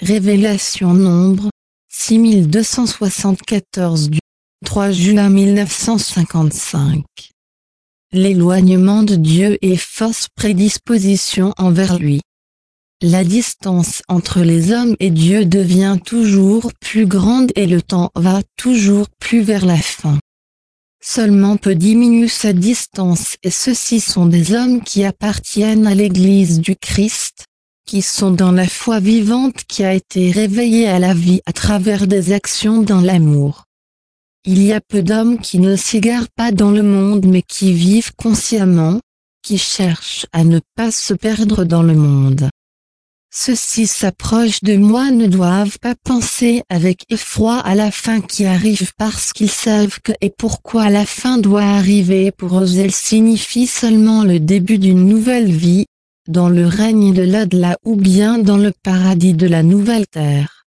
Révélation Nombre, 6274 du 3 juin 1955. L'éloignement de Dieu et fausse prédisposition envers lui. La distance entre les hommes et Dieu devient toujours plus grande et le temps va toujours plus vers la fin. Seulement peu diminue sa distance et ceux-ci sont des hommes qui appartiennent à l'Église du Christ, qui sont dans la foi vivante qui a été réveillée à la vie à travers des actions dans l'amour. Il y a peu d'hommes qui ne s'égarent pas dans le monde mais qui vivent consciemment, qui cherchent à ne pas se perdre dans le monde. Ceux-ci s'approchent de moi ne doivent pas penser avec effroi à la fin qui arrive parce qu'ils savent que et pourquoi la fin doit arriver pour eux elle signifie seulement le début d'une nouvelle vie, dans le règne de l'au-delà ou bien dans le paradis de la nouvelle terre.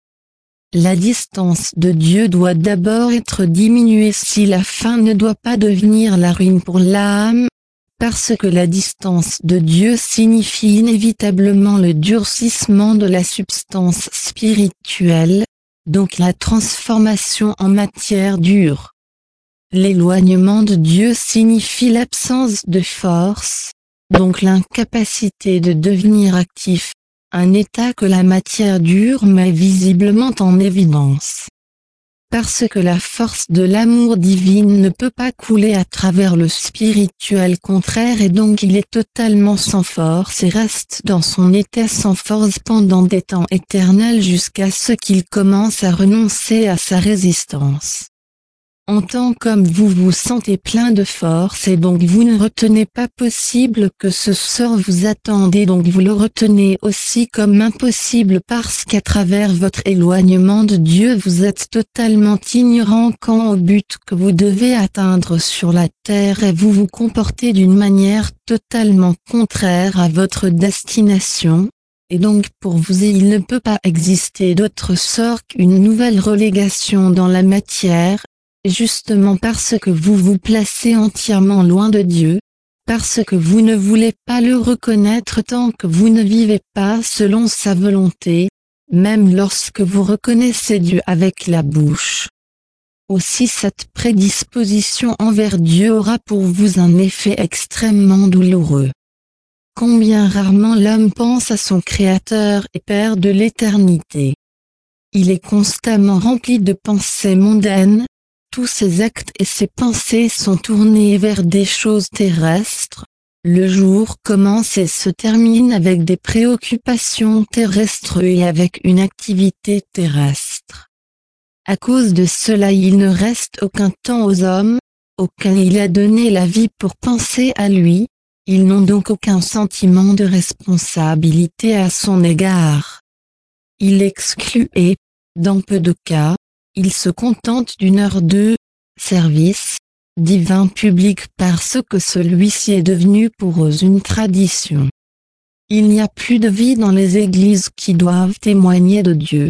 La distance de Dieu doit d'abord être diminuée si la fin ne doit pas devenir la ruine pour l'âme, parce que la distance de Dieu signifie inévitablement le durcissement de la substance spirituelle, donc la transformation en matière dure. L'éloignement de Dieu signifie l'absence de force, donc l'incapacité de devenir actif, un état que la matière dure met visiblement en évidence. Parce que la force de l'amour divin ne peut pas couler à travers le spirituel contraire et donc il est totalement sans force et reste dans son état sans force pendant des temps éternels jusqu'à ce qu'il commence à renoncer à sa résistance. En tant comme vous vous sentez plein de force et donc vous ne retenez pas possible que ce sort vous attende et donc vous le retenez aussi comme impossible parce qu'à travers votre éloignement de Dieu vous êtes totalement ignorant quant au but que vous devez atteindre sur la terre et vous vous comportez d'une manière totalement contraire à votre destination. Et donc pour vous il ne peut pas exister d'autre sort qu'une nouvelle relégation dans la matière, justement parce que vous vous placez entièrement loin de Dieu, parce que vous ne voulez pas le reconnaître tant que vous ne vivez pas selon sa volonté, même lorsque vous reconnaissez Dieu avec la bouche. Aussi cette prédisposition envers Dieu aura pour vous un effet extrêmement douloureux. Combien rarement l'homme pense à son Créateur et Père de l'éternité. Il est constamment rempli de pensées mondaines. Tous ses actes et ses pensées sont tournés vers des choses terrestres. Le jour commence et se termine avec des préoccupations terrestres et avec une activité terrestre. À cause de cela il ne reste aucun temps aux hommes, auquel il a donné la vie pour penser à lui, ils n'ont donc aucun sentiment de responsabilité à son égard. Il exclut et, dans peu de cas, il se contente d'une heure de service divin public parce que celui-ci est devenu pour eux une tradition. Il n'y a plus de vie dans les églises qui doivent témoigner de Dieu.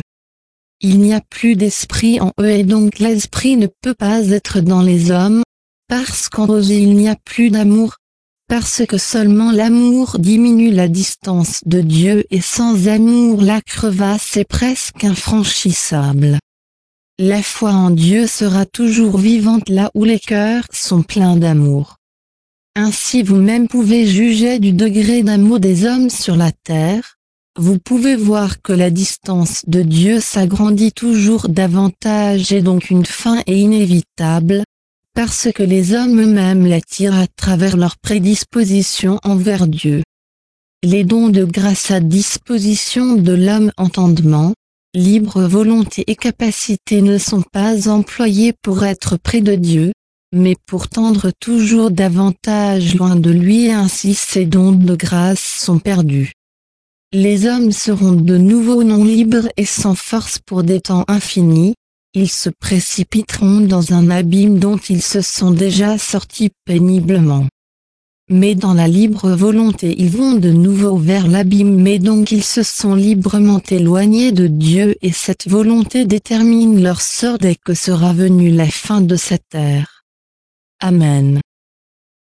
Il n'y a plus d'esprit en eux et donc l'esprit ne peut pas être dans les hommes, parce qu'en eux il n'y a plus d'amour, parce que seulement l'amour diminue la distance de Dieu et sans amour la crevasse est presque infranchissable. La foi en Dieu sera toujours vivante là où les cœurs sont pleins d'amour. Ainsi vous-même pouvez juger du degré d'amour des hommes sur la terre, vous pouvez voir que la distance de Dieu s'agrandit toujours davantage et donc une fin est inévitable, parce que les hommes eux-mêmes l'attirent à travers leur prédisposition envers Dieu. Les dons de grâce à disposition de l'homme entendement, libre volonté et capacité ne sont pas employés pour être près de Dieu, mais pour tendre toujours davantage loin de lui et ainsi ces dons de grâce sont perdus. Les hommes seront de nouveau non libres et sans force pour des temps infinis, ils se précipiteront dans un abîme dont ils se sont déjà sortis péniblement. Mais dans la libre volonté ils vont de nouveau vers l'abîme mais donc ils se sont librement éloignés de Dieu et cette volonté détermine leur sort dès que sera venue la fin de cette ère. Amen.